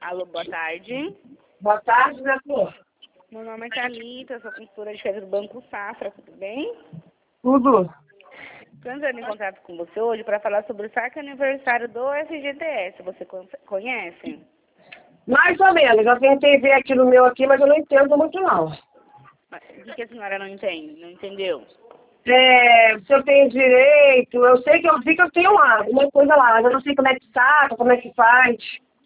Alô, boa tarde. Boa tarde, minha flor. Meu nome é Thalita, sou consultora de crédito do Banco Safra, tudo bem? Tudo. Estou entrando em contato com você hoje para falar sobre o saque aniversário do FGTS. Você conhece? Mais ou menos. Eu tentei ver aqui no meu aqui, mas eu não entendo muito não. O que a senhora não entende? Não entendeu? Se eu tenho direito, eu sei que eu vi que eu tenho lá, alguma coisa lá, mas eu não sei como é que saca, como é que faz.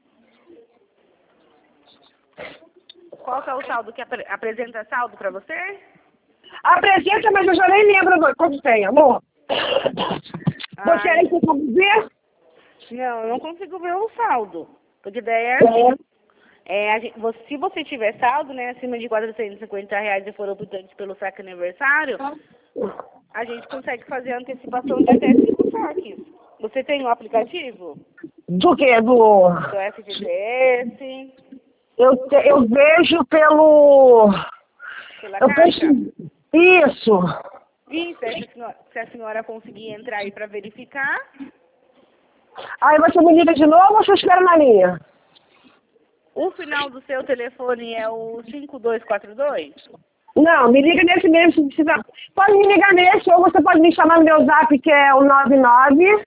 Qual que é o saldo que apresenta saldo para você? Apresenta, mas eu já nem lembro quanto tem, amor. Você aí tem como ver? Não, eu não consigo ver o saldo. Porque daí se você tiver saldo, né, acima de R$ 450 e for optante pelo saque aniversário, a gente consegue fazer a antecipação de até 5 saques. Você tem um aplicativo? Do quê? Do FGTS? Eu vejo pelo... Pela Eu Caixa? vejo... Isso. Isso, se a senhora conseguir entrar aí para verificar. Aí você me liga de novo ou você espera na linha? O final do seu telefone é o 5242? Não, me liga nesse mesmo, se precisar. Pode me ligar nesse, ou você pode me chamar no meu zap, que é o 99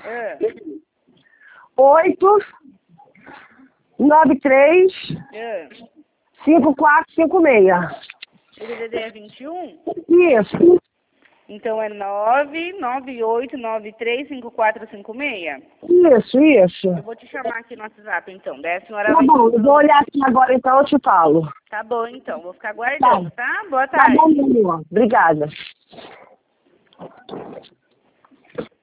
8 93 5456. O DDD é 21? Isso. Então é 998935456? Isso. Eu vou te chamar aqui no WhatsApp, então. Daí a senhora Tá vai... bom, eu vou olhar aqui agora, então eu te falo. Tá bom, então. Vou ficar aguardando, tá? Boa Tá tarde. bom, meu amor. Obrigada.